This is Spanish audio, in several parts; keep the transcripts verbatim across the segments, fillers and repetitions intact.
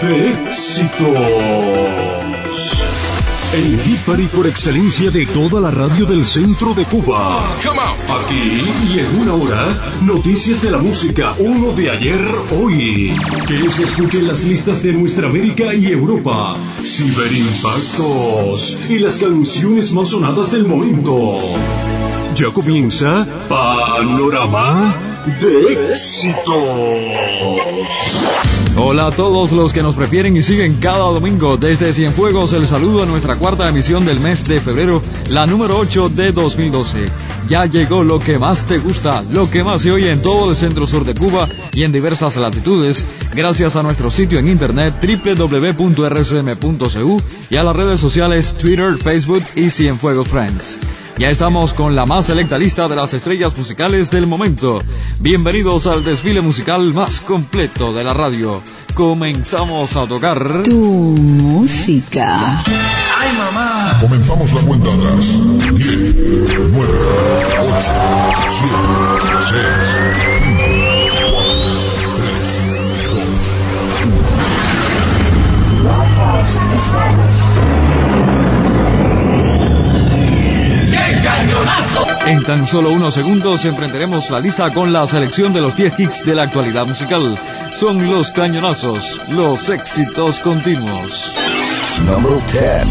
de éxitos. El hit party por excelencia de toda la radio del centro de Cuba. Aquí y en una hora, noticias de la música, uno de ayer, hoy. Que se escuchen las listas de nuestra América y Europa. Ciberimpactos y las canciones más sonadas del momento. Ya comienza Panorama de Éxitos. Hola a todos los que nos prefieren y siguen cada domingo desde Cienfuegos. El saludo a nuestra cuarta emisión del mes de febrero, la número ocho de dos mil doce. Ya llegó lo que más te gusta, lo que más se oye en todo el centro sur de Cuba y en diversas latitudes, gracias a nuestro sitio en internet doble u doble u doble u punto erre ese eme punto ce u y a las redes sociales Twitter, Facebook y Cienfuegos Friends. Ya estamos con la más selecta lista de las estrellas musicales del momento. Bienvenidos al desfile musical más completo de la radio. Comenzamos a tocar tu música. ¡Ay, mamá! Comenzamos la cuenta atrás. diez, nueve, ocho, siete, seis, cinco, cuatro, tres, dos, En tan solo unos segundos emprenderemos la lista con la selección de los diez hits de la actualidad musical. Son los cañonazos, los éxitos continuos. Número diez.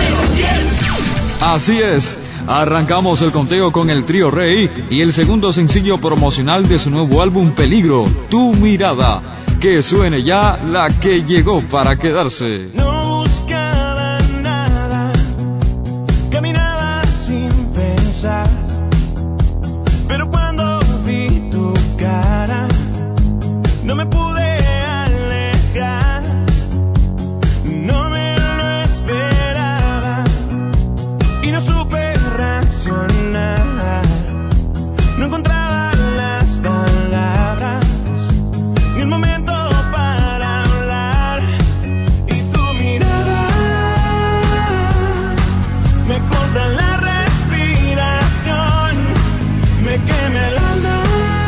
Así es, arrancamos el conteo con el trío Rey y el segundo sencillo promocional de su nuevo álbum Peligro, Tu Mirada. Que suene ya la que llegó para quedarse. No buscaba nada, caminaba sin pensar, pero cuando vi tu cara, no me pude alejar. No me lo esperaba y no supe reaccionar. No encontraba las palabras ni el momento para hablar. Y tu mirada me corta la respiración, me quema el alma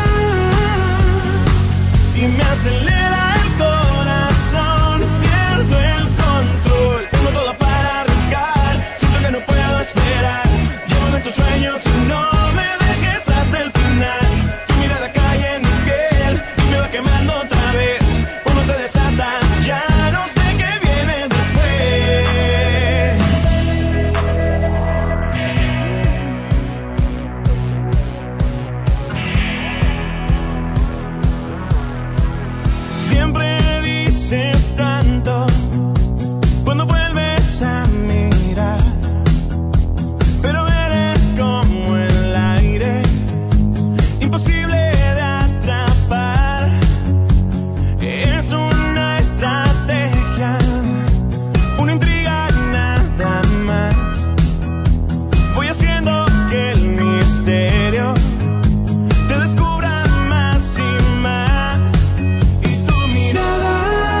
y me acelera el corazón. Pierdo el control, tengo todo para arriesgar, siento que no puedo esperar. Llévame en tus sueños y no me dejes hasta el final. Tu mirada cae en mi piel y me va quemando otra vez. Cuando te desatas ya no sé qué viene después. Siempre dices tanto cuando vuelves a mirar, pero eres como el aire, imposible de atrapar. Es una estrategia, una intriga y nada más. Voy haciendo que el misterio te descubra más y más. Y tu mirada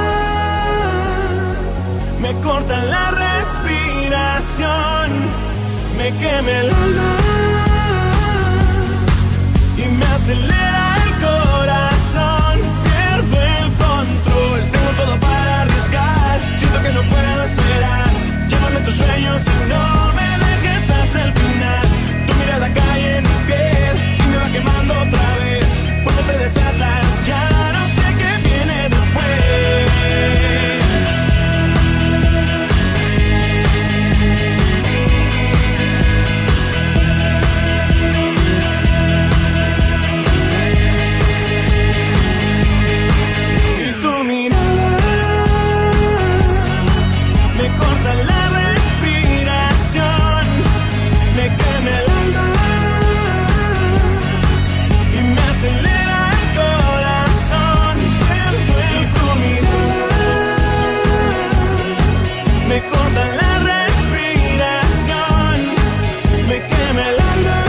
me corta la respiración, me quema el alma y me acelera el corazón. Pierdo el control, tengo todo para arriesgar, siento que no puedo esperar. Llévame en tus sueños y no me dejes hasta el final. Tu mirada cae en mi piel y me va quemando otra vez. Cuando te desatas ya no sé qué viene después. Y tu mirada me corta la respiración, me quema el alma y me acelera el corazón. Y tu mirada me corta la respiración, me quema el alma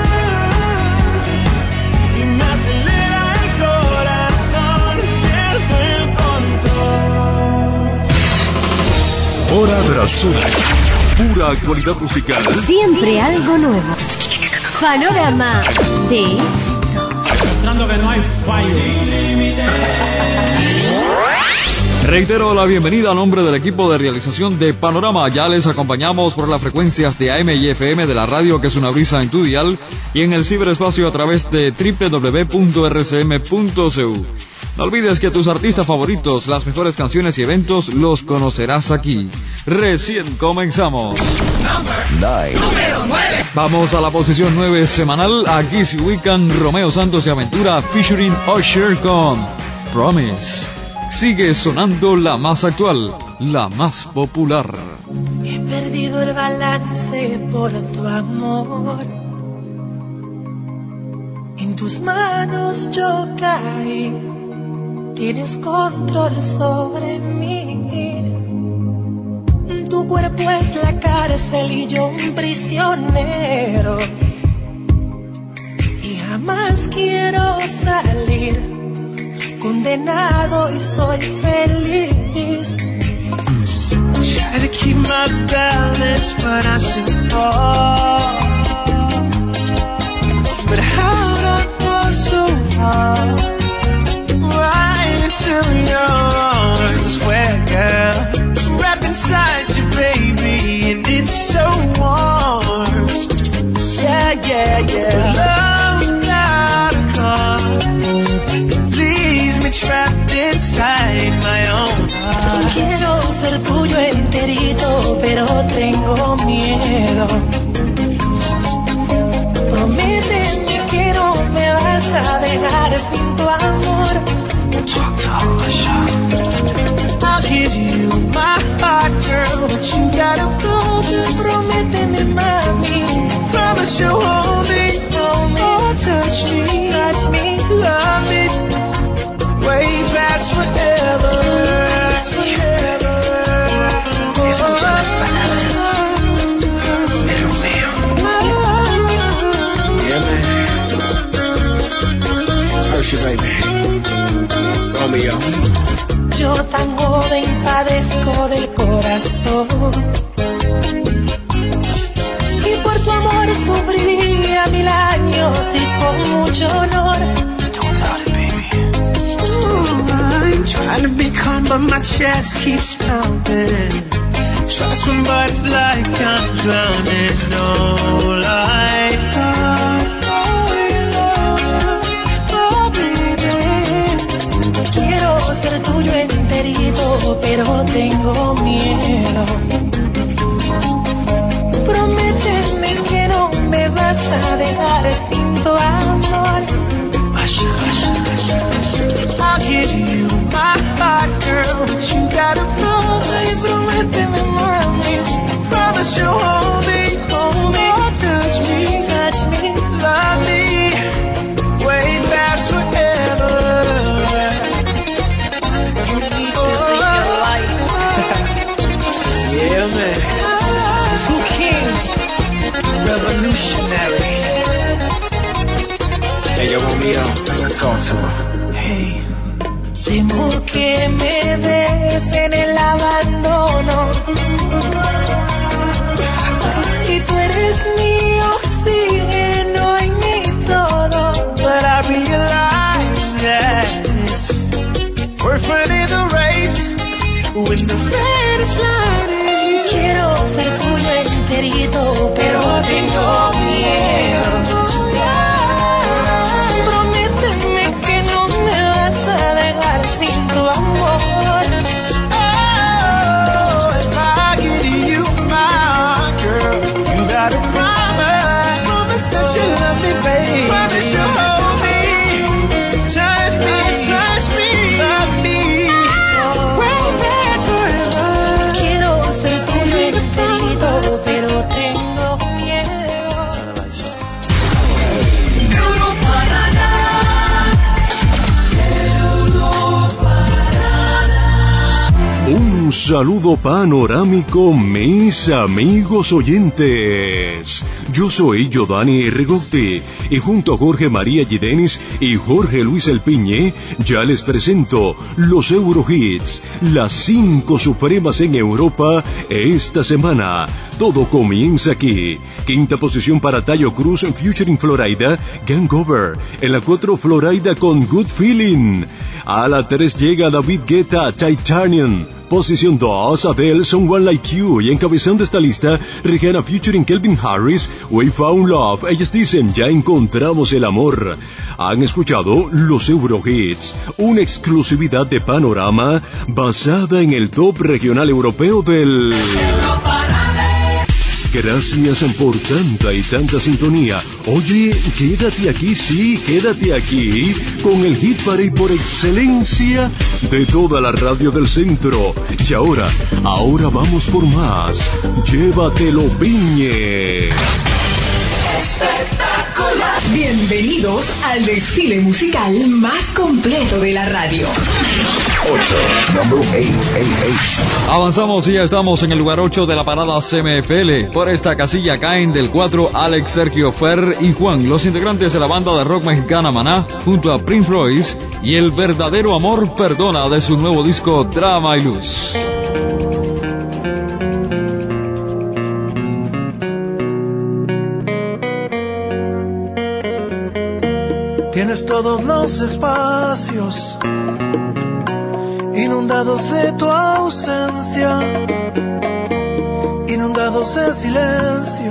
y me acelera el corazón. Pierdo el control. Hora tras hora. Pura actualidad musical. Siempre algo nuevo. Panorama de Demostrando que no hay fallo. Reitero la bienvenida a nombre del equipo de realización de Panorama. Ya les acompañamos por las frecuencias de A M y F M de la radio, que es una brisa en tu dial, y en el ciberespacio a través de doble u doble u doble u punto r c m punto c u. No olvides que tus artistas favoritos, las mejores canciones y eventos los conocerás aquí. Recién comenzamos. Vamos a la posición nueve semanal. Aquí se ubican Romeo Santos y Aventura featuring Usher con Promise. Sigue sonando la más actual, la más popular. He perdido el balance por tu amor. En tus manos yo caí. Tienes control sobre mí. Tu cuerpo es la cárcel y yo un prisionero. Y jamás quiero salir. Condenado y soy feliz. Try to keep my balance, but I still fall. But how'd I fall so hard? Right into your arms, where girl, wrapped inside you, baby, and it's so warm. Yeah, yeah, yeah. Love's got a cause. Trapped inside my own heart. Quiero ser tuyo enterito, pero tengo miedo. Prométeme que no me vas a dejar sin tu amor. Talk to Usher. I'll give you my heart, girl, but you gotta promise. Prométeme, mami. Promise you'll hold me, hold me, oh, touch me, touch me, love me. Way past forever. Forever. Escucha las palabras de Romeo. Yeah, man. Usher, baby. Romeo. Yo tan joven padezco del corazón. Y por tu amor sufriría mil años y con mucho honor. Trying to be calm, but my chest keeps pounding. Try to swim, but it's like I'm drowning. No life, oh baby. Quiero ser tuyo enterito, pero tengo miedo. Prométeme que no me vas a dejar sin tu amor. Usher, Usher, Usher. I'll give you my heart, girl, but you gotta promise. Prométeme, mami. Promise you'll hold me, hold me, oh, touch me, touch me, love me, way past forever. You need to see your light. Yeah, man. Two kings, revolutionary. Hey, yo, Romeo, talk to her. Hey. Temo que me des en el abandono. Y tú eres mi oxígeno y mi todo. But I realize that it's worth running the race when the finish line is you. Quiero ser tuyo enterito, pero tengo miedo. Prométeme que no me vas a dejar sin tu amor. Oh, if I give you my heart, saludo panorámico, mis amigos oyentes. Yo soy Giovanni Rigotti y junto a Jorge María Gidenis y Jorge Luis El Piñe ya les presento los Eurohits, las cinco supremas en Europa esta semana. Todo comienza aquí. Quinta posición para Taio Cruz featuring Florida, Gangover. En la cuatro, Florida con Good Feeling. A la tres llega David Guetta, Titanium. Posición dos, Adele, Someone Like You. Y encabezando esta lista, Rihanna featuring Calvin Harris, We Found Love. Ellos dicen, ya encontramos el amor. Han escuchado los Eurohits, una exclusividad de Panorama basada en el top regional europeo del... Gracias por tanta y tanta sintonía. Oye, quédate aquí, sí, quédate aquí, con el hit parade por excelencia de toda la radio del centro. Y ahora, ahora vamos por más. Llévatelo, Piñe. Espectacular. Bienvenidos al desfile musical más completo de la radio. ocho, number eight, eight, eight. Avanzamos y ya estamos en el lugar ocho de la parada C M F L. Por esta casilla caen del cuatro Alex, Sergio, Fer y Juan, los integrantes de la banda de rock mexicana Maná, junto a Prince Royce y El Verdadero Amor Perdona de su nuevo disco Drama y Luz. Tienes todos los espacios inundados de tu ausencia, inundados de silencio.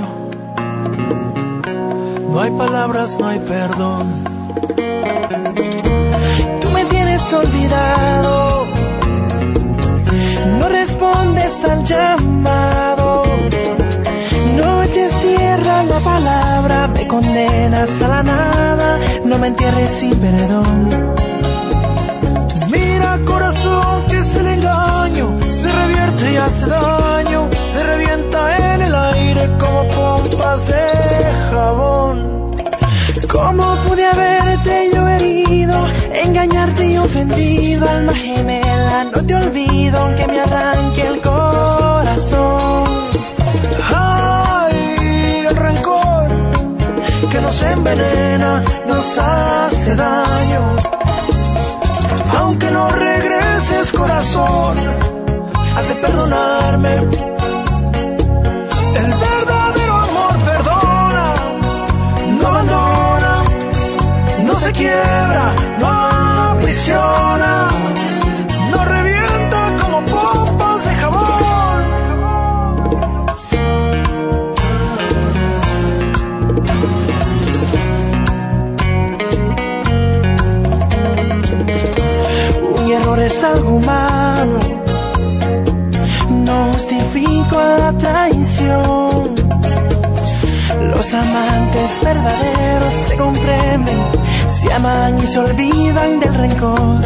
No hay palabras, no hay perdón. Tú me tienes olvidado, no respondes al llamado. Noches cierran la palabra, me condenas a la nada. No me entierres sin perdón. Mira, corazón, que es el engaño, se revierte y hace daño, se revienta en el aire como pompas de jabón. ¿Cómo pude haberte yo herido, engañarte y ofendido? Alma gemela, no te olvido aunque me arranque el corazón. Ay, el rencor que nos envenena, nos hace daño. Aunque no regreses, corazón, has de perdonarme. El verdadero amor perdona, no abandona, no se quiebra, no aprisiona, no revienta como pompas de jabón. Un error es algo humano, no justifico la traición. Los amantes verdaderos se comprenden, se aman y se olvidan del rencor.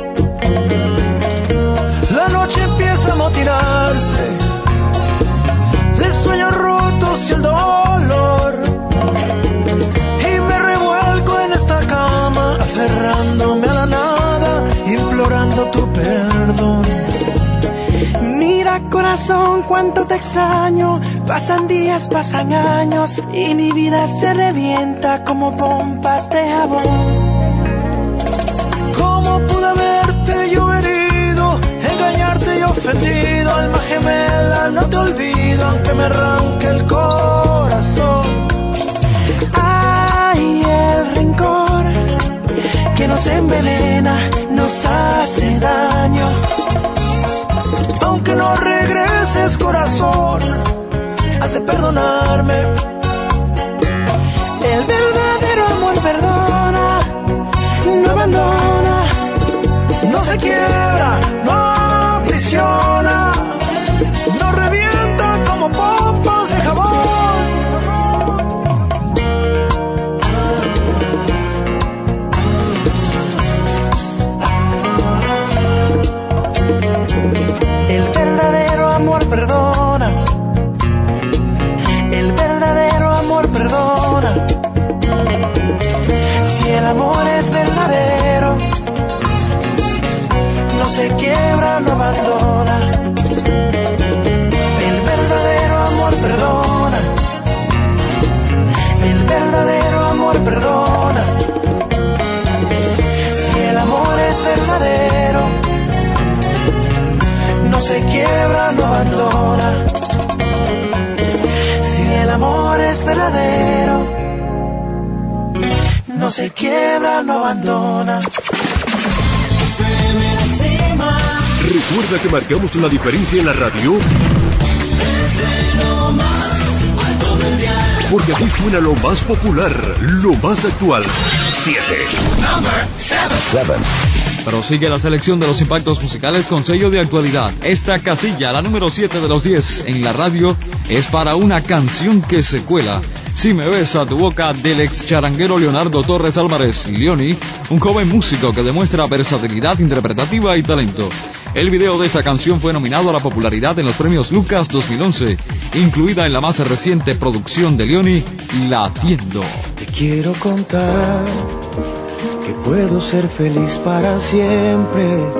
La noche empieza a amotinarse de sueños rotos y el dolor, y me revuelco en esta cama aferrándome a la nada, implorando tu perdón. Mira, corazón, cuánto te extraño. Pasan días, pasan años y mi vida se revienta como pompas de jabón. ¿Cómo pude haberte yo herido, engañarte y ofendido? Alma gemela, no te olvido aunque me arranque el corazón. Ay, el rencor que nos envenena, nos hace daño. Aunque no regreses, corazón, has de perdonarme. El verdadero amor perdona, no abandona, no se quiebra, no aprisiona, no revienta como pompas de jabón. es verdadero. No se quiebra, no abandona. Recuerda que marcamos una diferencia en la radio. Porque aquí suena lo más popular, lo más actual. Siete. Seven. Prosigue la selección de los impactos musicales con sello de actualidad. Esta casilla, la número siete de los diez en la radio, es para una canción que se cuela. Si me ves a tu boca, del ex charanguero Leonardo Torres Álvarez, Leoni, un joven músico que demuestra versatilidad interpretativa y talento. El video de esta canción fue nominado a la popularidad en los premios Lucas dos mil once, incluida en la más reciente producción de Leoni, Latiendo. Te quiero contar que puedo ser feliz para siempre.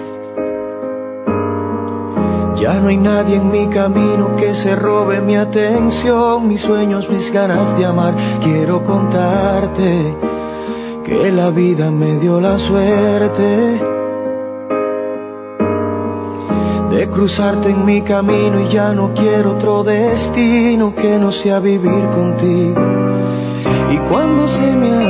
Ya no hay nadie en mi camino que se robe mi atención, mis sueños, mis ganas de amar. Quiero contarte que la vida me dio la suerte de cruzarte en mi camino y ya no quiero otro destino que no sea vivir contigo. Y cuando se me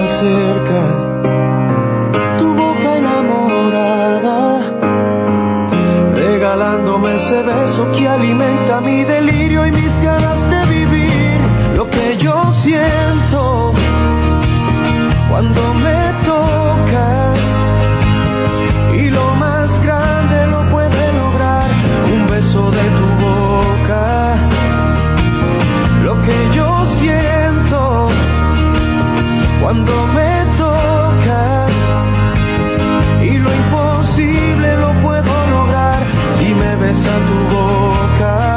acerca tu boca enamorada, regalándome ese beso que alimenta mi delirio y mis ganas de vivir, lo que yo siento cuando me tocas, y lo más grande lo puede lograr un beso de tu boca. Lo que yo siento cuando me tocas, y lo imposible lo puedo lograr si me besa tu boca.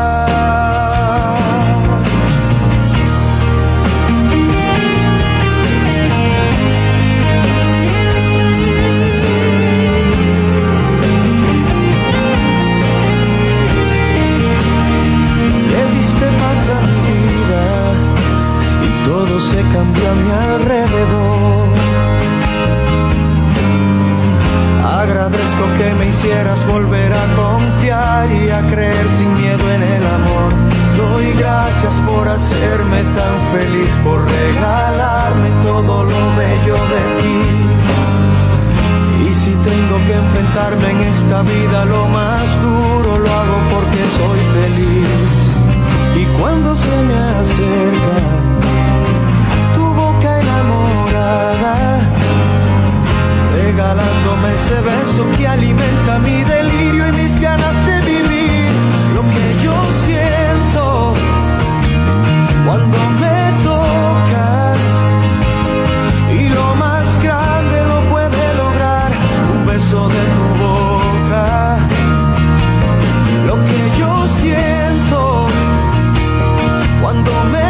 Le diste paz a mi vida y todo se cambió a mi alrededor. Agradezco que me hicieras volver a confiar y a creer sin miedo en el amor. Doy gracias por hacerme tan feliz, por regalarme todo lo bello de ti. Y si tengo que enfrentarme en esta vida lo más duro, lo hago porque soy feliz. Y cuando se me acerca tu boca enamorada, regalándome ese beso que alimenta mi delirio y mis ganas de vivir, lo que yo siento cuando me tocas, y lo más grande lo puede lograr un beso de tu boca. Lo que yo siento cuando me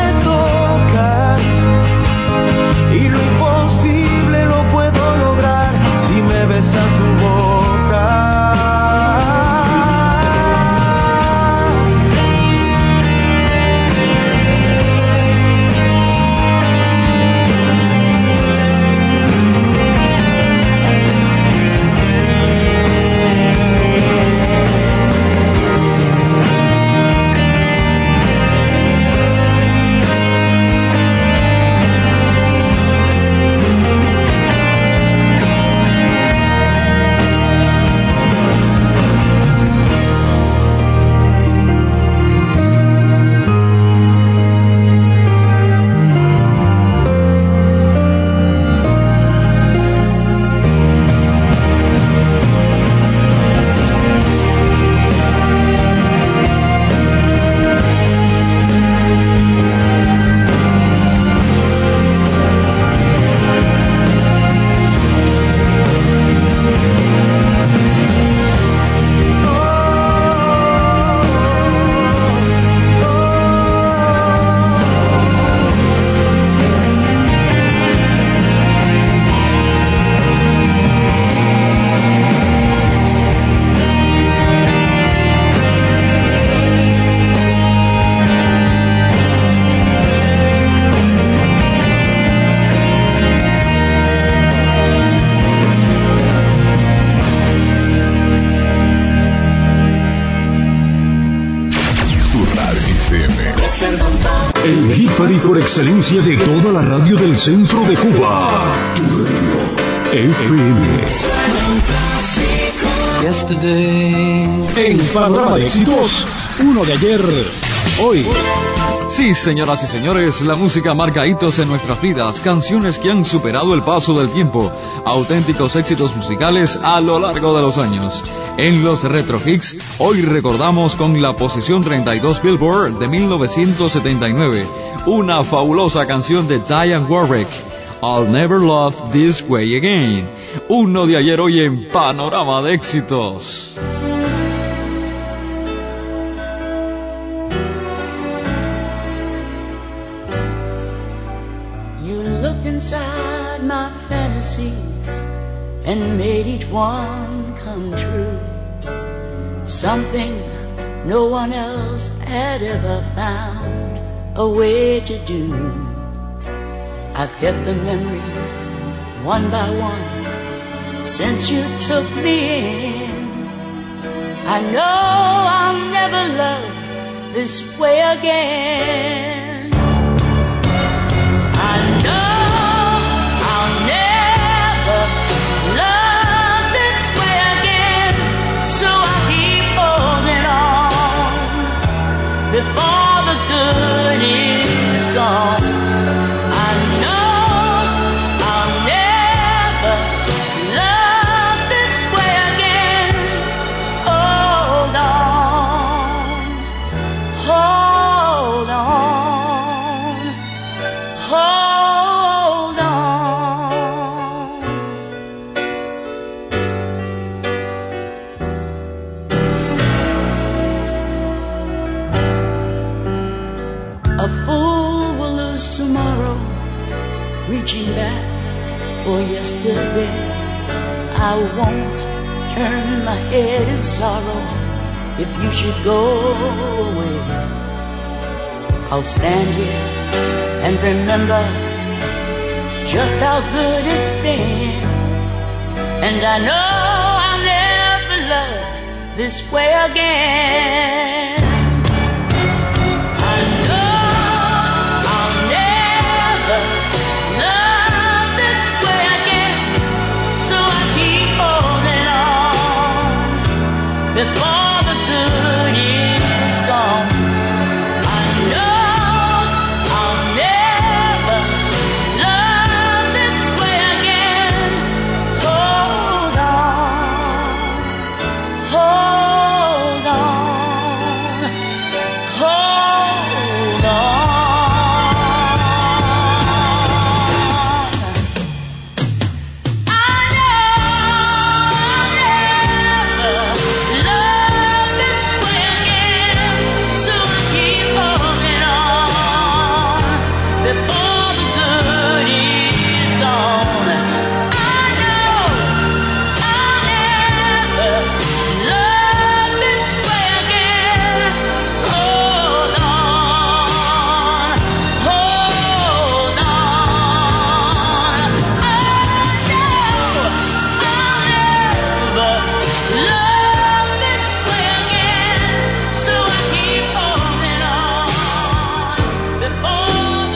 preferí por excelencia de toda la radio del centro de Cuba. Tu radio F M. En Panorama de Éxitos, uno de ayer, hoy. Sí, señoras y señores, la música marca hitos en nuestras vidas, canciones que han superado el paso del tiempo, auténticos éxitos musicales a lo largo de los años. En los Retro Hits, hoy recordamos con la posición treinta y dos Billboard de mil novecientos setenta y nueve, una fabulosa canción de Dionne Warwick, I'll Never Love This Way Again, uno de ayer hoy en Panorama de Éxitos. Inside my fantasies and made each one come true. Something no one else had ever found a way to do. I've kept the memories one by one since you took me in. I know I'll never love this way again. I know before the good is gone. I know I'll never love this way again. Hold on, hold on, hold on. A fool will lose tomorrow, reaching back for yesterday. I won't turn my head in sorrow if you should go away. I'll stand here and remember just how good it's been. And I know I'll never love this way again. Before the good is gone, I know I'll never love this way again. Hold on, hold on, hold on. I know I'll never before the good is gone. I know I'll never love this way again. Hold on, hold on. I know I'll never love this way again. So I keep holding on before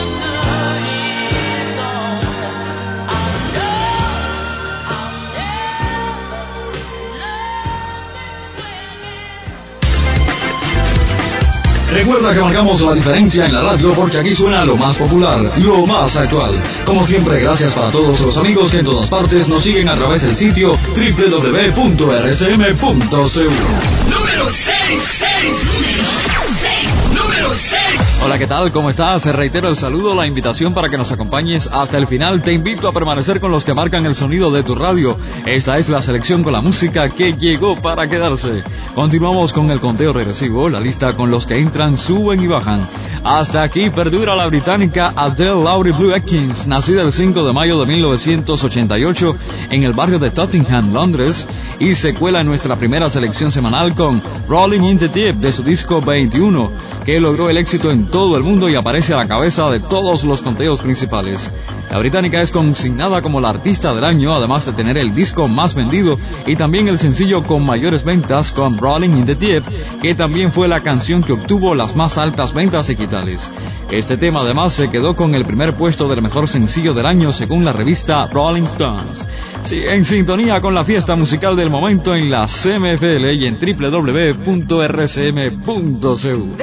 Recuerda que marcamos la diferencia en la radio porque aquí suena lo más popular, lo más actual. Como siempre, gracias para todos los amigos que en todas partes nos siguen a través del sitio doble u doble u doble u punto r s m punto c u. Número seis, seis, número seis. Hola, ¿qué tal? ¿Cómo estás? Reitero el saludo, la invitación para que nos acompañes hasta el final. Te invito a permanecer con los que marcan el sonido de tu radio. Esta es la selección con la música que llegó para quedarse. Continuamos con el conteo regresivo, la lista con los que entran, suben y bajan. Hasta aquí perdura la británica Adele Laurie Blue Atkins, nacida el cinco de mayo de mil novecientos ochenta y ocho en el barrio de Tottenham, Londres, y se cuela en nuestra primera selección semanal con Rolling in the Deep de su disco veintiuno, que logró el éxito en todo el mundo y aparece a la cabeza de todos los conteos principales. La británica es consignada como la artista del año, además de tener el disco más vendido y también el sencillo con mayores ventas con Rolling in the Deep, que también fue la canción que obtuvo las más altas ventas digitales. Este tema además se quedó con el primer puesto del mejor sencillo del año según la revista Rolling Stones. Sí, en sintonía con la fiesta musical del momento en la C M F L y en doble u doble u doble u punto r c m punto c u.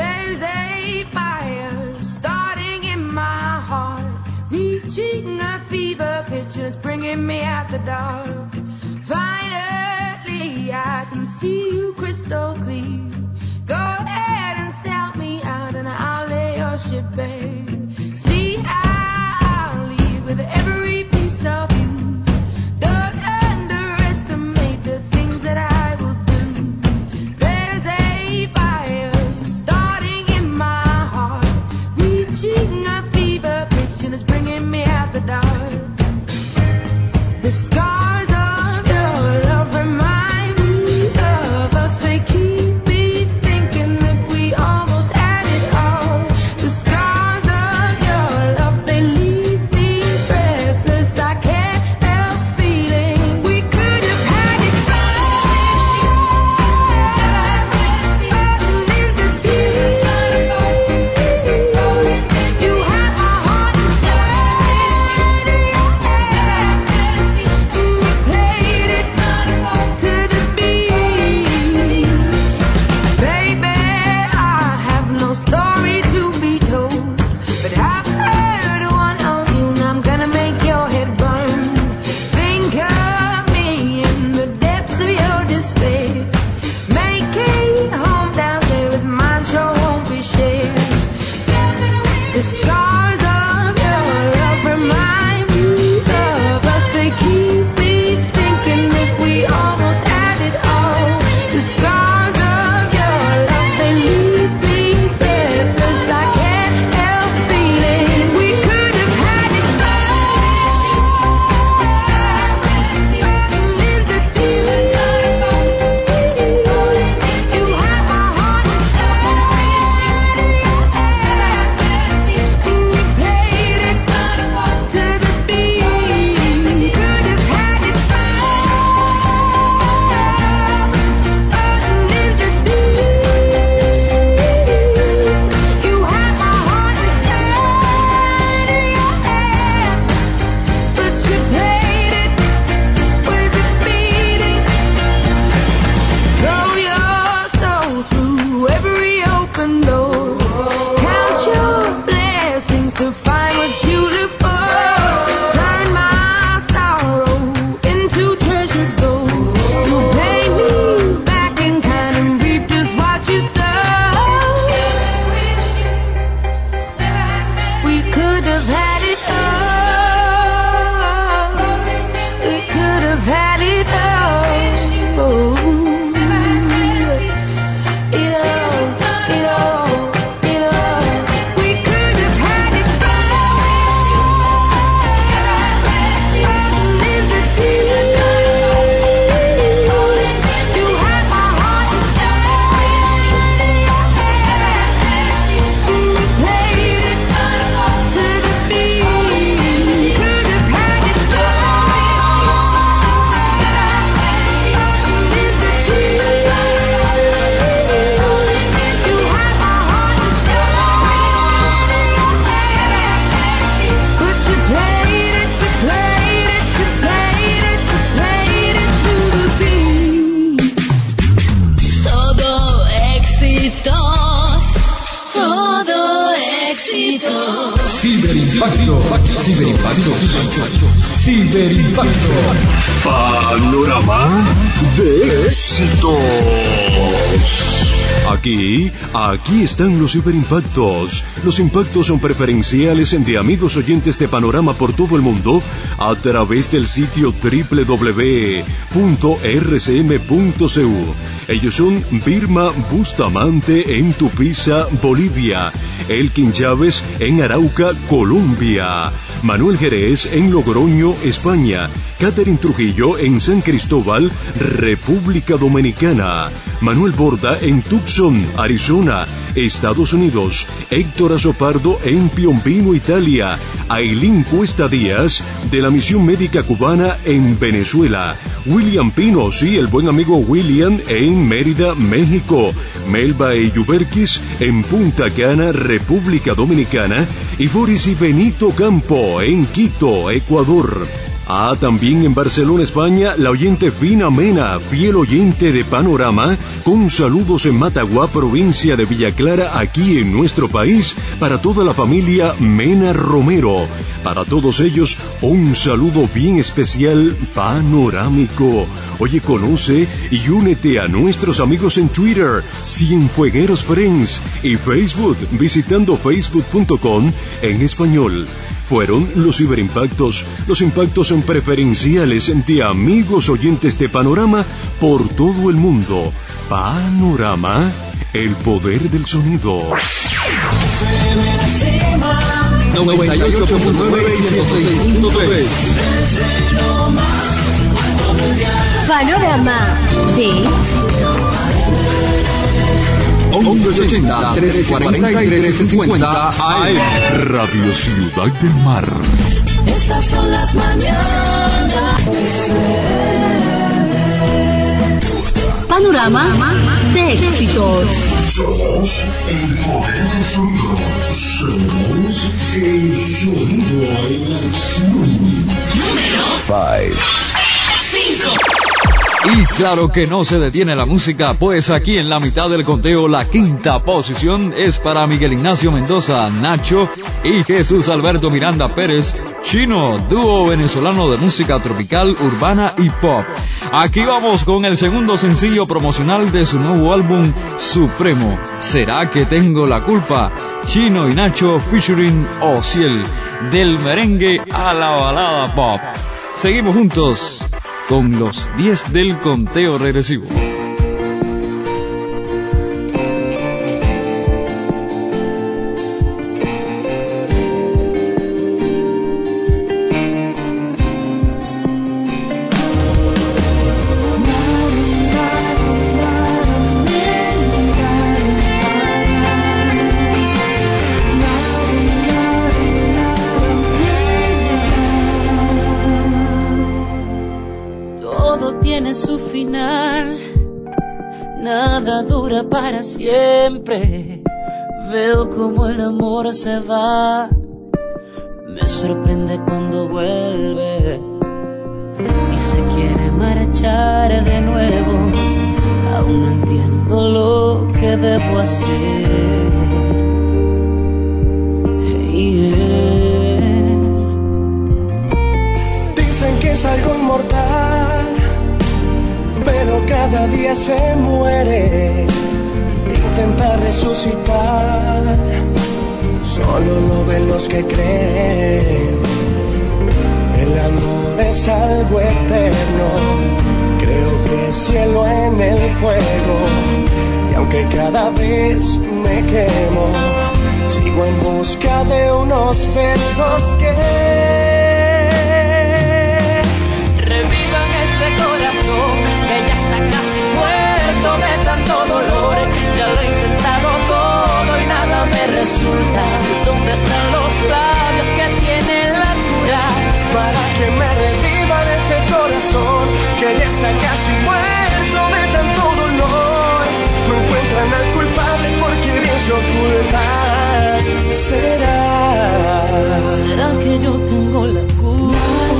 Reaching a fever pitch and it's bringing me out the dark. Finally, I can see you crystal clear. Go ahead and sell me out and I'll lay your ship bare. See, I'll leave with every piece of you. Don't underestimate the things that I will do. There's a fire starting in my heart, reaching a fever pitch and it's bringing me out the dark. The scars of your love remind me of us. They keep me thinking that we almost had it all. The scars of your love, they leave me breathless. I can't help feeling we could have had it all. Into deep. You have my heart inside of your head. You played it to the beat. Baby, I have no story to be told, but I've heard one on you and I'm gonna make your head burn. Think of me in the depths of your despair. Make a home down there as mine sure won't be shared. The scars of your love remind me of us. They keep me thinking that we almost had it all. The scars of your love, they leave me breathless. I can't help feeling we could have had it all. Into deep. You have my heart inside of your head. You played it to the beat. Could have had it all. Into deep. You have my heart inside of your head, but you played it with a beating. Throw your soul through every open door. Count your blessings to find what you look for. Turn my sorrow into treasured gold. You pay me back in kind and reap just what you sow. We could have had it all. We could have had it all. Oh. It all, it all, it all. We could have had it all. In the deep. You have my heart inside of your head. You played it to the beat. Could have had it all. In the deep. You have my heart inside of your head. But you played it, you played it, you played it, you played it to the beat. Todo éxitos, todo éxito. Ciberimpacto, ciberimpacto, ciberimpacto. Panorama de éxitos. Aquí, aquí están los ciberimpactos. Los impactos son preferenciales de amigos oyentes de Panorama por todo el mundo a través del sitio doble u doble u doble u punto r c m punto c u. Ellos son Birma Bustamante en Tupiza, Bolivia, Elkin Chávez en Arauca, Colombia, Manuel Jerez en Logroño, España, Catherine Trujillo en San Cristóbal, República Dominicana, Manuel Borda en Tucson, Arizona, Estados Unidos, Héctor Azopardo en Piombino, Italia, Ailín Cuesta Díaz de la Misión Médica Cubana en Venezuela, William Pinos y el buen amigo William en Mérida, México, Melba y Yuberquis en Punta Cana, República Dominicana, y Boris y Benito Campo en Quito, Ecuador. Ah, también en Barcelona, España, la oyente Fina Mena, fiel oyente de Panorama, con saludos en Matagua, provincia de Villa Clara, aquí en nuestro país, para toda la familia Mena Romero. Para todos ellos, un saludo bien especial panorámico. Oye, conoce y únete a nuestros amigos en Twitter, Cienfuegueros Friends, y Facebook, visitando facebook punto com en español. Fueron los ciberimpactos, los impactos en preferenciales de amigos oyentes de Panorama por todo el mundo. Panorama, el poder del sonido. noventa y ocho punto nueve y ciento seis punto tres. Panorama de once ochenta, trece cuarenta y trece cincuenta A M. Radio Ciudad del Mar. Estas son las mañanas. Panorama de éxitos. Somos el poder del sonido. Somos el sonido de la acción. Five. Y claro que no se detiene la música, pues aquí en la mitad del conteo la quinta posición es para Miguel Ignacio Mendoza, Nacho y Jesús Alberto Miranda Pérez, Chino, dúo venezolano de música tropical, urbana y pop. Aquí vamos con el segundo sencillo promocional de su nuevo álbum Supremo, ¿Será que tengo la culpa? Chino y Nacho featuring Ociel, del merengue a la balada pop. Seguimos juntos con los diez del conteo regresivo. Su final, nada dura para siempre. Veo como el amor se va, me sorprende cuando vuelve y se quiere marchar de nuevo. Aún no entiendo lo que debo hacer. Yeah. Dicen que es algo inmortal, pero cada día se muere. Intenta resucitar, solo lo ven los que creen. El amor es algo eterno, creo que es cielo en el fuego. Y aunque cada vez me quemo, sigo en busca de unos besos que revivan este corazón que ya está casi muerto de tanto dolor. Ya lo he intentado todo y nada me resulta. ¿Dónde están los labios que tienen la cura? Para que me revivan este corazón que ya está casi muerto de tanto dolor. No encuentran al culpable porque bien se oculta. ¿Será? ¿Será que yo tengo la culpa?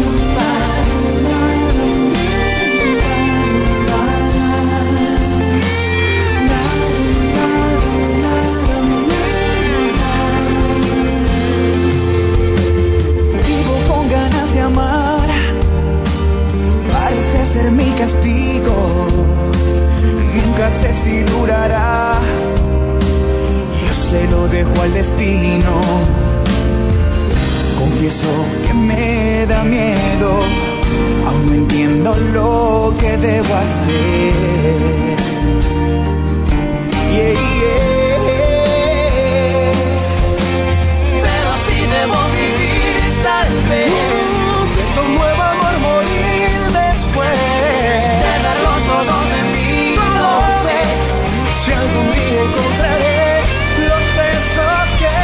Amar parece ser mi castigo, nunca sé si durará, yo se lo dejo al destino. Confieso que me da miedo, aún no entiendo lo que debo hacer. Yeah, yeah. Pero si debo vivir tal vez, un nuevo amor morir después de darlo todo de mí, no sé si algún día encontraré los besos que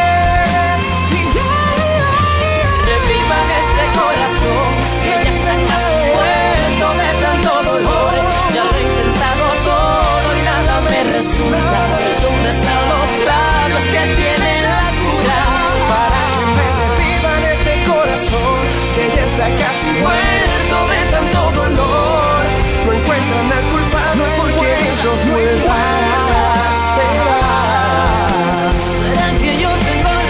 revivan este corazón que ya está casi muerto de tanto dolor. Ya lo he intentado todo y nada me resulta. casi muerto de tanto dolor. No encuentran al culpable porque ellos vuelvan. ¿Será? ¿Será que yo tengo la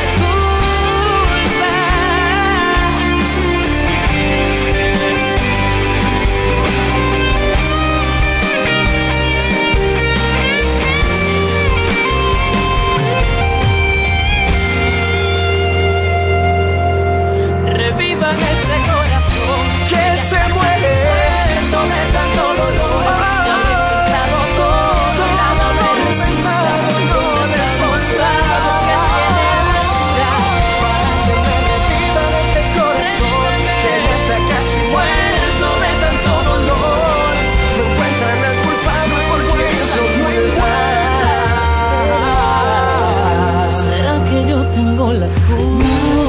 Revivan este corazón que se muere muerto de tanto dolor. Ya me he quitado todo y nada me resulta. ¿Dónde están los lados que tienen locura? Para que me revivan este corazón que ya está casi muerto de tanto dolor. No encuentran al culpable porque ellos vuelvan. ¿Será que yo tengo la culpa?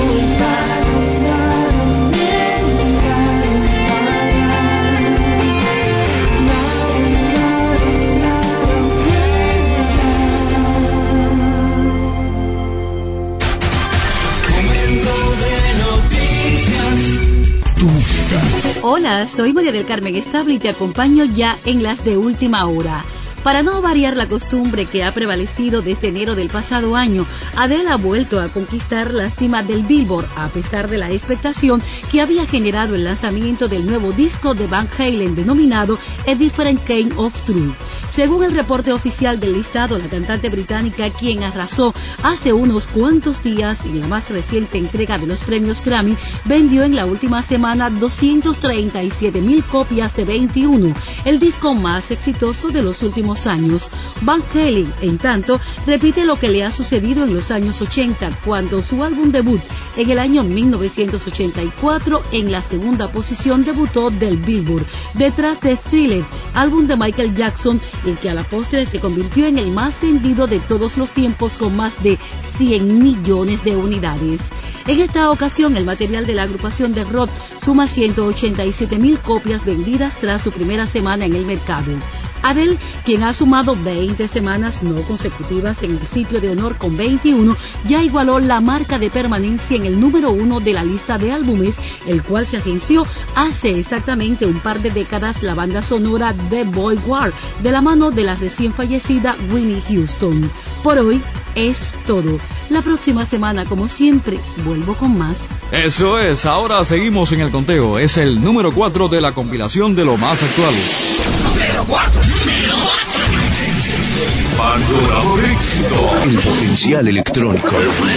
Hola, soy María del Carmen Estable y te acompaño ya en las de última hora. Para no variar la costumbre que ha prevalecido desde enero del pasado año, Adele ha vuelto a conquistar la cima del Billboard a pesar de la expectación que había generado el lanzamiento del nuevo disco de Van Halen denominado A Different Kind of Truth. Según el reporte oficial del listado, la cantante británica, quien arrasó hace unos cuantos días en la más reciente entrega de los premios Grammy, vendió en la última semana doscientas treinta y siete mil copias de veintiuno, el disco más exitoso de los últimos años. Van Halen, en tanto, repite lo que le ha sucedido en los años ochenta, cuando su álbum debut en el año mil novecientos ochenta y cuatro en la segunda posición debutó del Billboard, detrás de Thriller, álbum de Michael Jackson, el que a la postre se convirtió en el más vendido de todos los tiempos con más de cien millones de unidades. En esta ocasión, el material de la agrupación de rock suma ciento ochenta y siete mil copias vendidas tras su primera semana en el mercado. Adele, quien ha sumado veinte semanas no consecutivas en el sitio de honor con veintiuno, ya igualó la marca de permanencia en el número uno de la lista de álbumes, el cual se agenció hace exactamente un par de décadas la banda sonora de Boy War, de la mano de la recién fallecida Whitney Houston. Por hoy es todo. La próxima semana, como siempre, vuelvo con más. Eso es, ahora seguimos en el conteo. Es el número cuatro de la compilación de lo más actual. Número cuatro. Panorama de éxito. El potencial electrónico.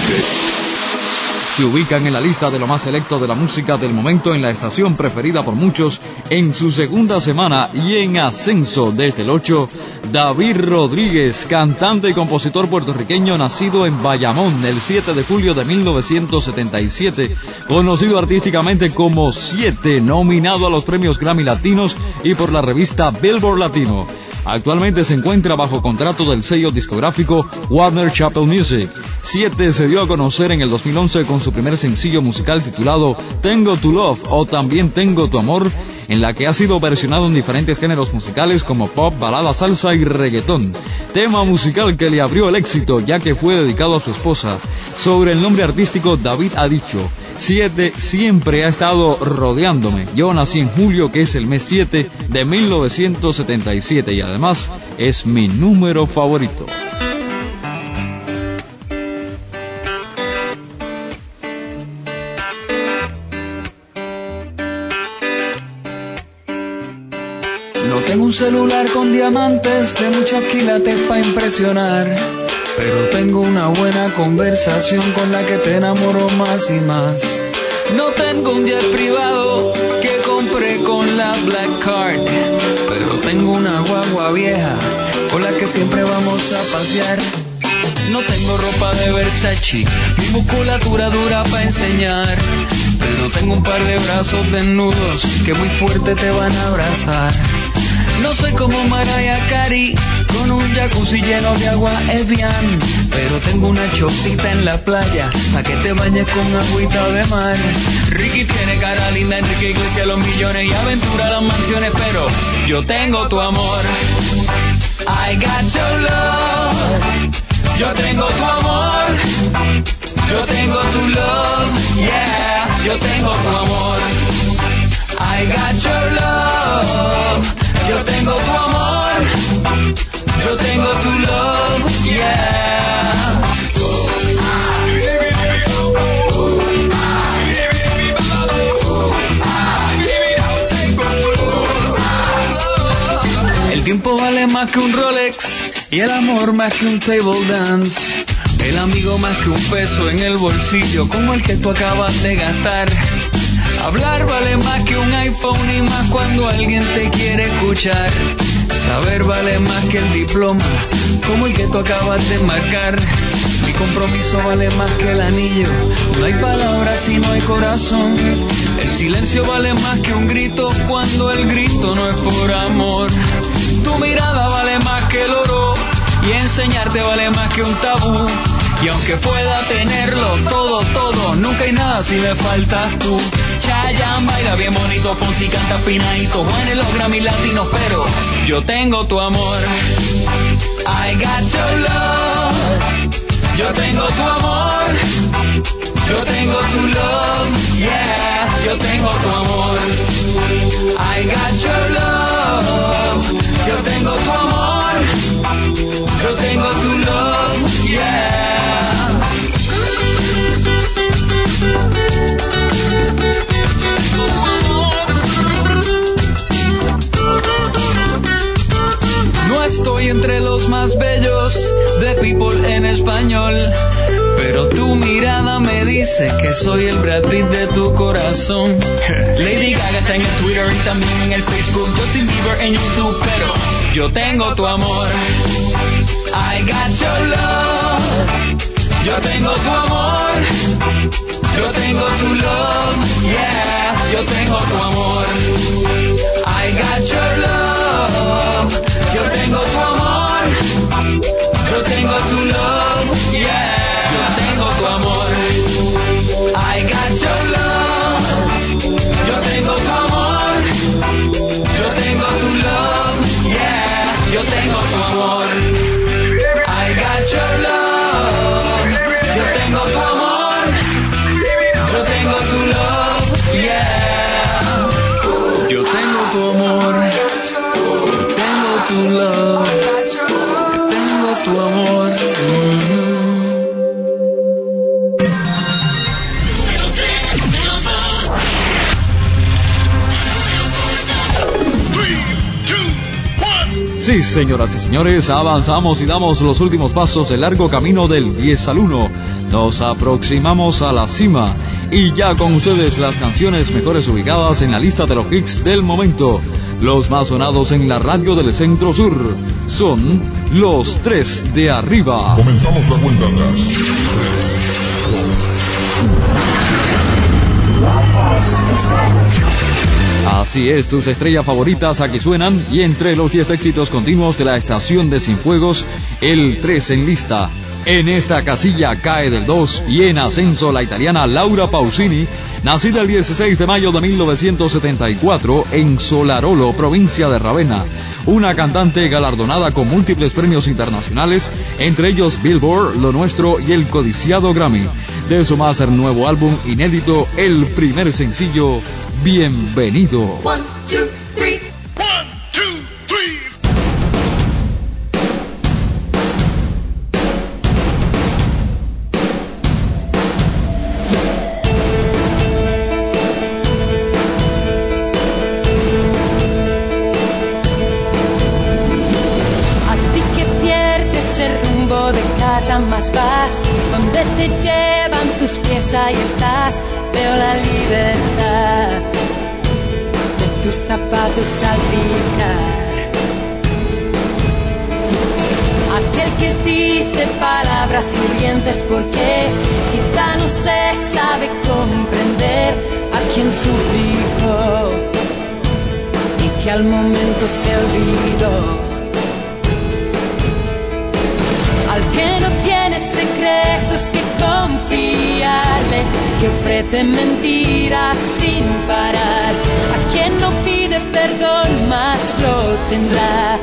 Se ubican en la lista de lo más selecto de la música del momento en la estación preferida por muchos en su segunda semana y en ascenso desde el ocho, David Rodríguez, cantante y compositor puertorriqueño nacido en Bayamón el siete de julio de mil novecientos setenta y siete, conocido artísticamente como siete, nominado a los premios Grammy Latinos y por la revista Billboard Latino. Actualmente se encuentra bajo contrato del sello discográfico Warner Chappell Music. siete se dio a conocer en el dos mil once con su primer sencillo musical titulado Tengo Tu Love o también Tengo Tu Amor, en la que ha sido versionado en diferentes géneros musicales como pop, balada, salsa y reggaetón. Tema musical que le abrió el éxito ya que fue dedicado a su esposa. Sobre el nombre artístico, David ha dicho: siete siempre ha estado rodeándome. Yo nací en julio, que es el mes siete de mil novecientos setenta y siete, y además es mi número favorito. No tengo un celular con diamantes de muchos quilates para impresionar, pero tengo una buena conversación con la que te enamoro más y más. No tengo un jet privado que compré con la Black Card, pero tengo una guagua vieja con la que siempre vamos a pasear. No tengo ropa de Versace, mi musculatura dura para enseñar, pero tengo un par de brazos desnudos que muy fuerte te van a abrazar. No soy como Mariah Carey, con un jacuzzi lleno de agua Evian, pero tengo una chocita en la playa, pa' que te bañes con agüita de mar. Ricky tiene cara linda, Enrique Iglesias los millones y Aventura las mansiones, pero yo tengo tu amor. I got your love. Yo tengo tu amor. Yo tengo tu love. Yeah, yo tengo tu amor. vale más que un Rolex y el amor más que un table dance. El amigo más que un peso en el bolsillo como el que tú acabas de gastar. Hablar vale más que un iPhone y más cuando alguien te quiere escuchar. Saber vale más que el diploma como el que tú acabas de marcar. Mi compromiso vale más que el anillo. No hay palabras si no hay corazón. El silencio vale más que un grito cuando el grito no es por amor. Tu mirada vale más que el oro y enseñarte vale más que un tabú. Y aunque pueda tenerlo todo, todo, nunca hay nada si me faltas tú. Chayanne baila bien bonito, Fonsi canta afinadito, Juanes los Grammy latinos, pero yo tengo tu amor. I got your love. Yo tengo tu amor. Yo tengo tu love. Yeah, yo tengo tu amor. I got your love. Yo tengo tu amor. Yo tengo tu love. Yeah. No estoy entre los más bellos de People en español, pero tu mirada me dice que soy el Brad Pitt de tu corazón. Lady Gaga está en el Twitter y también en el Facebook, Justin Bieber en YouTube, pero yo tengo tu amor. I got your love. Yo tengo tu amor. Yo tengo tu love. Yeah, yo tengo tu amor. I got your love. Yo tengo tu amor. Yo tengo tu love. Yeah, yo tengo tu amor. I got your love. Yo tengo tu amor. Yo tengo tu love. Yeah, yo tengo tu amor. I got your love. Yo tengo tu amor. Yo tengo tu love. Yeah. Yo tengo tu amor. Tengo tu love. Yo tengo tu amor. Mm-hmm. Sí, señoras y señores, avanzamos y damos los últimos pasos del largo camino del diez al uno. Nos aproximamos a la cima. Y ya con ustedes las canciones mejores ubicadas en la lista de los hits del momento. Los más sonados en la radio del Centro Sur son los tres de arriba. Comenzamos la cuenta atrás. Así es, tus estrellas favoritas aquí suenan, y entre los diez éxitos continuos de la estación de Cienfuegos, el tres en lista. En esta casilla cae del dos y en ascenso la italiana Laura Pausini, nacida el dieciséis de mayo de mil novecientos setenta y cuatro en Solarolo, provincia de Ravenna. Una cantante galardonada con múltiples premios internacionales, entre ellos Billboard, Lo Nuestro y el codiciado Grammy. De su más nuevo álbum inédito, el primer sencillo, Bienvenido. One, two, three. One, two, three. A ti que pierdes el rumbo de casa más vas, donde te llevan tus pies ahí estás. Veo la libertad de tus zapatos al picar. Aquel que dice palabras hirientes porque quizá no se sabe comprender a quien suplicó y que al momento se olvidó. Al que no tiene secretos que confiarle, que ofrece mentiras sin parar, a quien no pide perdón más lo tendrá.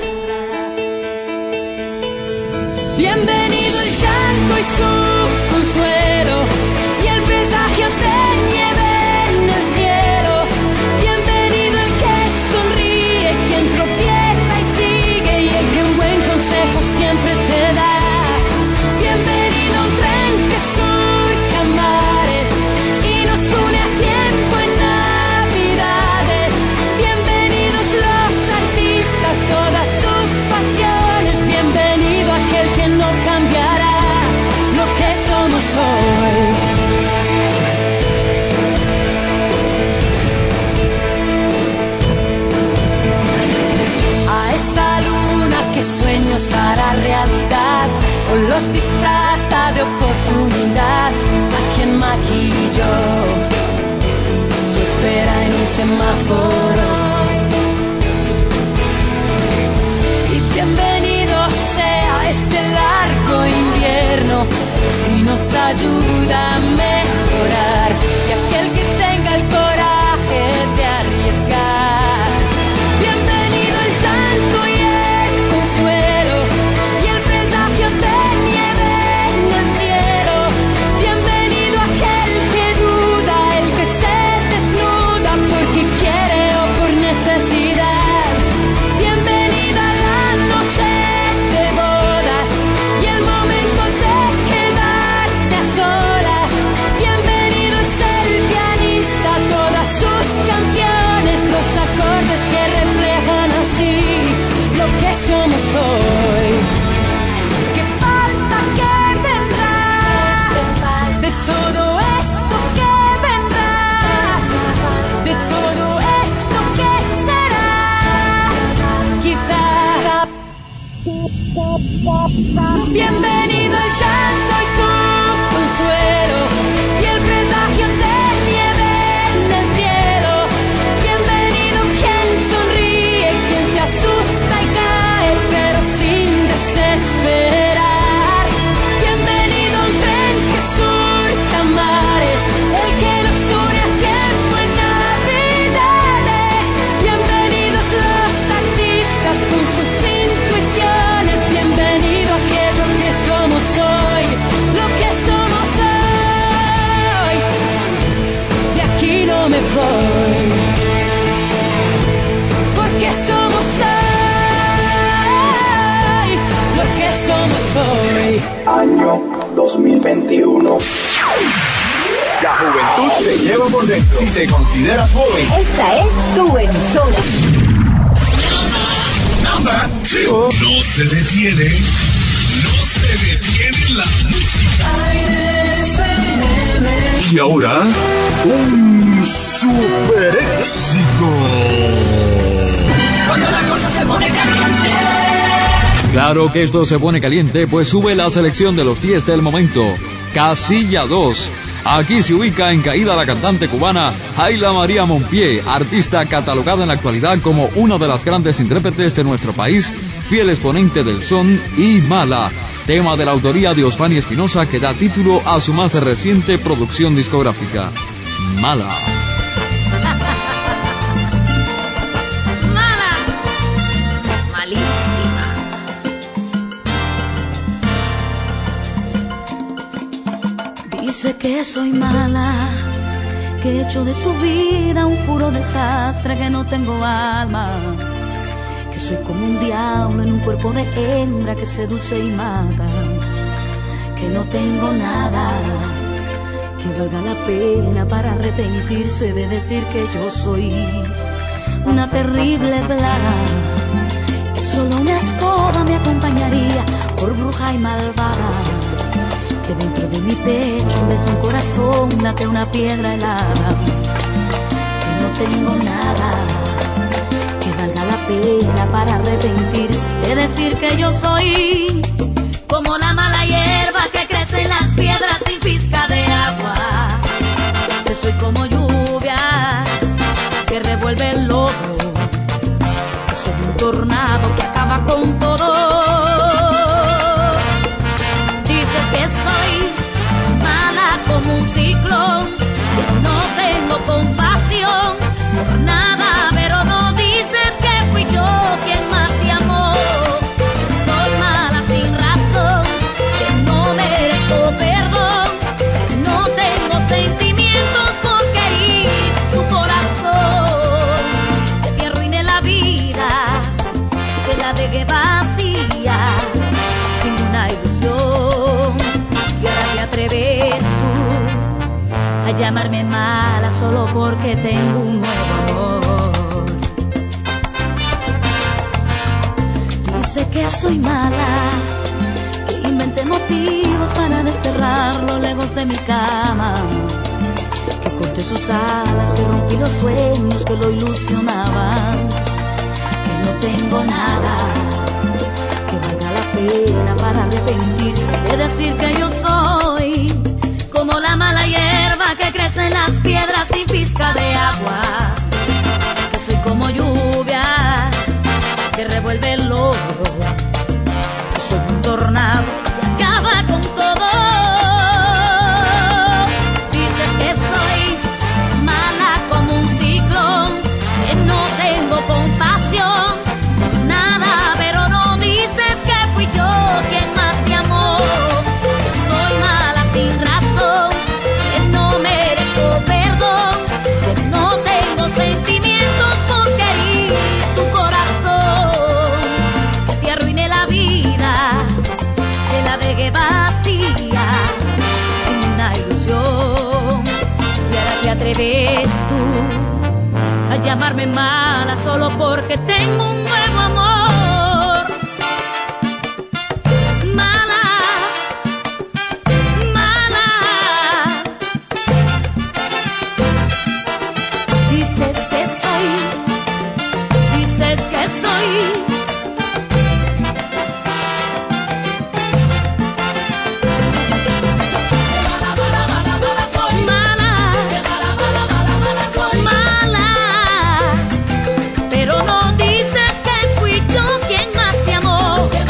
Bienvenido el llanto y su consuelo y el presagio de nieve en el cielo. Bienvenido el que sonríe, quien tropieza y sigue y el que un buen consejo siempre te da. Bienvenido a un tren que surca mares y nos une a tiempo en Navidades. Bienvenidos los artistas, todas sus pasiones. los hará realidad o los disfraza de oportunidad. A quien maquilló su espera en un semáforo. Y bienvenido sea este largo invierno, si nos ayuda a mejorar, y aquel que tenga el coraje de arriesgar. Bienvenido el llanto y el consuelo, y el presagio de nieve en el cielo. Bienvenido aquel que duda, el que se desnuda porque quiere o por necesidad. Bienvenida la noche de bodas y el momento de quedarse a solas. Bienvenido es el pianista, todas sus canciones, los acordes que reflejan así lo que somos hoy. Que falta que vendrá de todo esto que vendrá, de todo esto que será, quizás. Bienvenido el llanto y su consuelo, y el presagio de nieve en el cielo. Bienvenido quien sonríe, quien se asusta y cae, pero sin desesperar. Bienvenido un tren que surca mares, el que nos une a tiempo en navidades. Bienvenidos los artistas con sus intuiciones. Bienvenido aquello que somos hoy, lo que somos hoy. De aquí no me voy, porque somos hoy lo que somos hoy. Año dos mil veintiuno. La juventud te lleva por dentro. Si te consideras joven, Esta es tu emisora. No se detiene, no se detiene la música. Y ahora, un super éxito. Cuando la cosa se pone caliente. Claro que esto se pone caliente, pues sube la selección de los diez del momento. Casilla dos. Aquí se ubica en caída la cantante cubana Ayla María Mompié, artista catalogada en la actualidad como una de las grandes intérpretes de nuestro país, fiel exponente del son y Mala, tema de la autoría de Osvani Espinosa que da título a su más reciente producción discográfica, Mala. Mala, malísima. Dice que soy mala, que he hecho de su vida un puro desastre, que no tengo alma, que soy como un diablo en un cuerpo de hembra que seduce y mata, que no tengo nada que valga la pena para arrepentirse de decir que yo soy una terrible plaga, que solo una escoba me acompañaría por bruja y malvada, que dentro de mi pecho en vez de un corazón late una piedra helada, que no tengo nada que valga la pena para arrepentirse de decir que yo soy como la mala hierba que crece en las piedras sin pizca de agua, que soy como lluvia que revuelve el lodo, que soy un tornado que acaba con todo. Que soy mala como un ciclón, que no tengo compasión por nada, pero no dices que fui yo quien más te amó. Soy mala sin razón, que no merezco perdón, que no tengo sentimientos porque herí tu corazón, que te arruiné la vida, que la dejé vacía, sin una ilusión. ¿Te atreves tú a llamarme mala solo porque tengo un nuevo amor? Dice que soy mala, que inventé motivos para desterrarlo lejos de mi cama, que corté sus alas, que rompí los sueños que lo ilusionaban, que no tengo nada que valga la pena para arrepentirse de decir que yo soy como la mala hierba que crece en las piedras sin pizca de agua, que soy como lluvia que revuelve el lodo, que soy un tornado que acaba con todo. Dices que soy mala como un ciclón, que no tengo compasión, nada, pero no dices que fui yo quien más te amó, que soy mala sin razón, que no merezco perdón, que no tengo sentimientos porque herí tu corazón, que te arruiné la vida, que la dejé vacía, sin una ilusión, y ahora te atreves tú a llamarme mala solo porque tengo un nuevo amor. Mala, mala. Dices que soy, dices que soy. Pero no dices que fui yo quien más te amó. Qué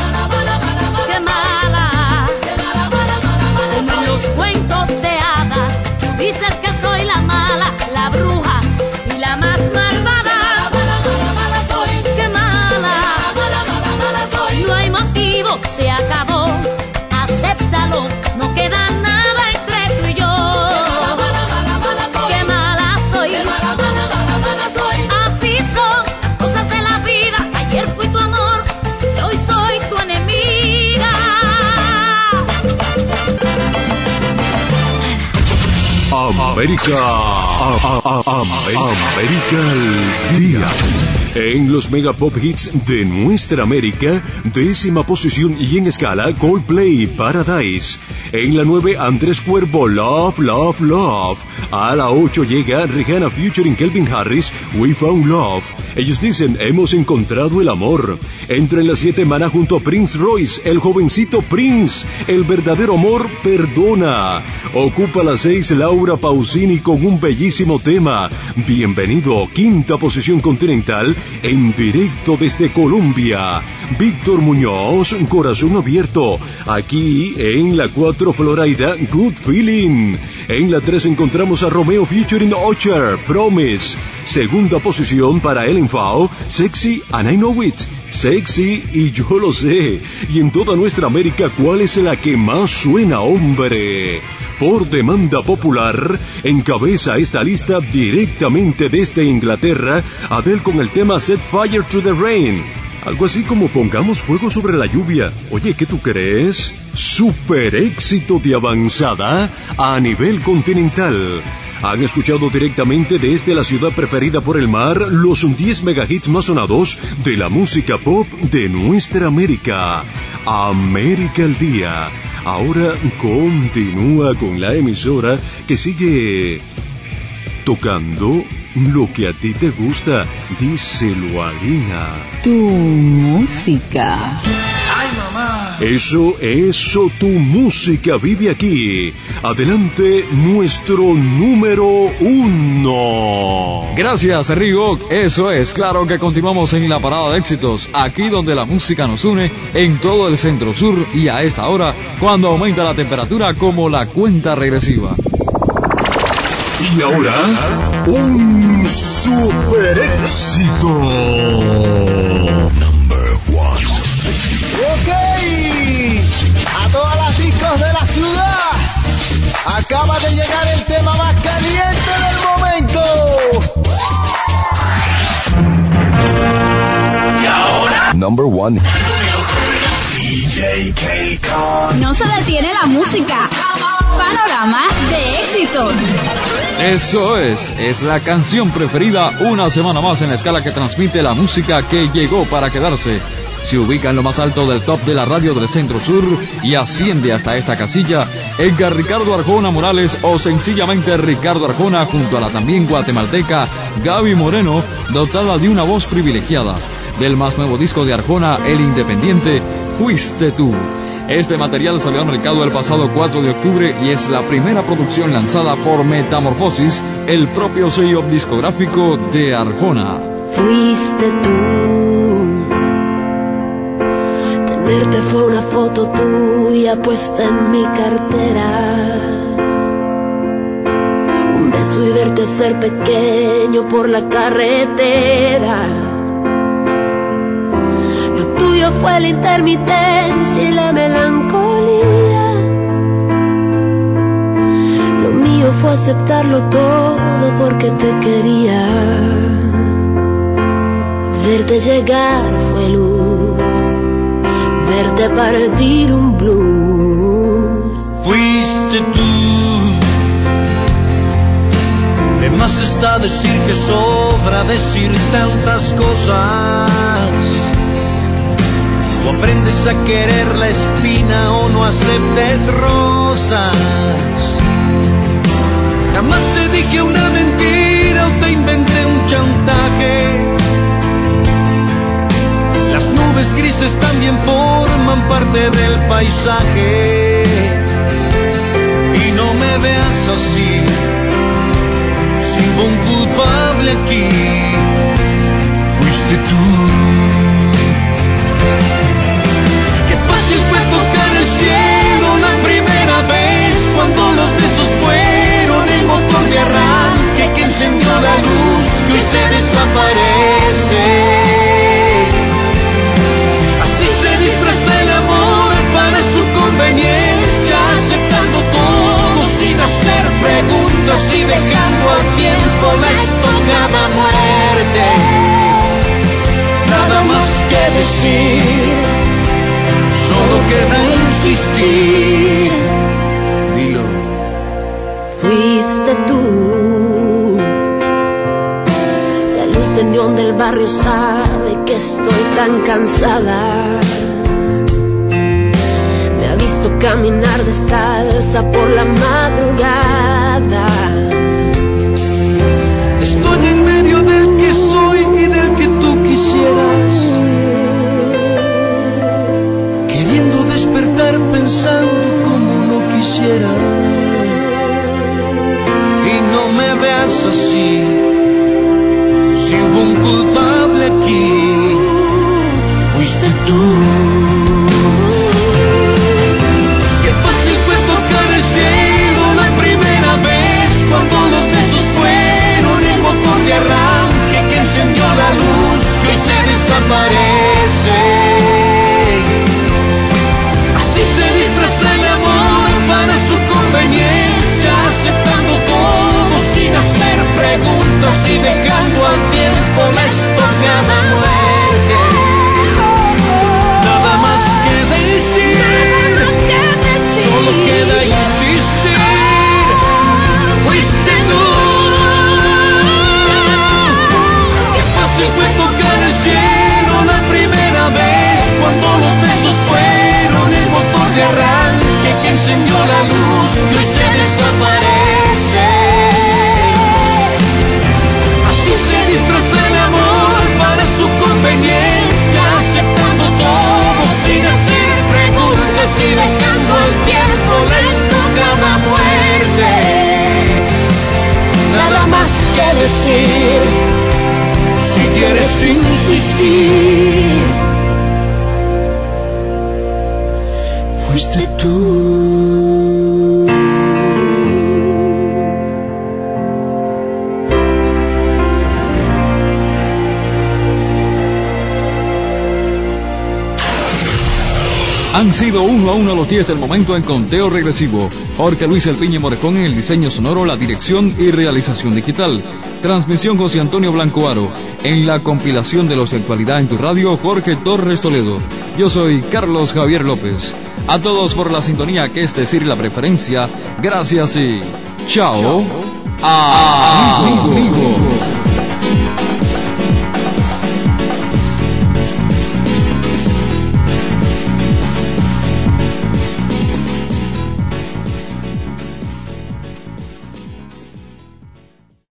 mala, como en los cuentos de hadas, dices que soy la mala, la bruja y la más malvada. Qué mala, no hay motivo, se acabó, acéptalo, no queda nada entre tú y yo. Qué mala soy, así son las cosas de la vida. Ayer fui tu amor y hoy soy tu enemiga. América, a- a- a- América al día. En los Mega Pop Hits de nuestra América, décima posición y en escala, Coldplay, Paradise. En la nueve, Andrés Cuervo, Love, Love, Love. A la ocho llega Rihanna featuring Kelvin Harris, We Found Love. Ellos dicen, hemos encontrado el amor. Entra en la siete, Maná junto a Prince Royce, el jovencito Prince. El verdadero amor perdona. Ocupa la seis, Laura Pausini con un bellísimo tema. Bienvenido, quinta posición continental, en directo desde Colombia. Víctor Muñoz, Corazón Abierto. Aquí en la cuatro, Florida, Good Feeling. En la tres encontramos a Romeo featuring Usher, Promise. Segunda posición para Ellen Fao, Sexy and I Know It. Sexy y yo lo sé. Y en toda nuestra América, ¿cuál es la que más suena, hombre? Por demanda popular, encabeza esta lista directamente desde Inglaterra, Adele con el tema Set Fire to the Rain. Algo así como pongamos fuego sobre la lluvia. Oye, ¿qué tú crees? Super éxito de avanzada a nivel continental. Han escuchado directamente desde la ciudad preferida por el mar los diez megahits más sonados de la música pop de nuestra América. América al día. Ahora continúa con la emisora que sigue tocando lo que a ti te gusta. Díselo, Alina. Tu música. ¡Ay, mamá! Eso, eso, tu música vive aquí. Adelante, nuestro número uno. Gracias, Rigo. Eso es, claro que continuamos en la parada de éxitos, aquí donde la música nos une en todo el centro sur y a esta hora, cuando aumenta la temperatura como la cuenta regresiva. Y ahora, un super éxito. Number one. Ok, a todas las discos de la ciudad, acaba de llegar el tema más caliente del momento. Y ahora, number one. D J K-Con. No se detiene la música. Panorama de éxitos. Eso es, es la canción preferida una semana más en la escala que transmite la música que llegó para quedarse. Se ubica en lo más alto del top de la radio del Centro Sur y asciende hasta esta casilla Edgar Ricardo Arjona Morales o sencillamente Ricardo Arjona junto a la también guatemalteca Gaby Moreno, dotada de una voz privilegiada. Del más nuevo disco de Arjona, El Independiente, Fuiste tú. Este material salió al mercado el pasado cuatro de octubre y es la primera producción lanzada por Metamorfosis, el propio sello discográfico de Arjona. Fuiste tú. Tenerte fue una foto tuya puesta en mi cartera. Un beso y verte ser pequeño por la carretera. Lo tuyo fue la intermitencia y la melancolía. Lo mío fue aceptarlo todo porque te quería. Verte llegar fue luz, verte partir un blues. Fuiste tú. De más está decir que sobra decir tantas cosas. O aprendes a querer la espina o no aceptes rosas. Jamás te dije una mentira o te inventé un chantaje. Las nubes grises también forman parte del paisaje. Y no me veas así, si hubo un culpable aquí, fuiste tú. Qué fácil fue tocar el cielo la primera vez, cuando los besos fueron el motor de arranque que encendió la luz que hoy se desaparece. Así se disfraza el amor para su conveniencia, aceptando todo sin hacer preguntas y dejando al tiempo la estocada muerte. Nada más que decir, solo queda insistir. Dilo. Fuiste tú. La luz de neón del barrio sabe que estoy tan cansada. Me ha visto caminar descalza por la madrugada. Estoy en medio del que soy y del que tú quisieras, queriendo despertar pensando como no quisiera. Y no me veas así, si hubo un culpable aquí, fuiste tú. Qué fácil fue tocar el cielo la primera vez, cuando los besos fueron el motor de arranque que encendió la luz que hoy se desaparece. Así se disfraza el amor para su conveniencia, aceptando todo sin hacer preguntas y dejando al tiempo la estocada muerte. Nada más que decir, solo queda insistir, fuiste tú. Qué fácil fue tocar el cielo la primera vez, cuando los besos fueron el motor de arranque que encendió la luz que hoy se desaparece. Así se disfraza el amor para su conveniencia, aceptando todo sin hacer preguntas y dejando al tiempo la estocada muerte. Nada más que decir, si quieres insistir, fuiste tú. Han sido uno a uno los diez del momento en conteo regresivo. Jorge Luis El Piñe Morejón en el diseño sonoro, la dirección y realización digital. Transmisión José Antonio Blanco Aro. En la compilación de los de actualidad en tu radio, Jorge Torres Toledo. Yo soy Carlos Javier López. A todos por la sintonía, que es decir, la preferencia. Gracias y chao. chao. Ah.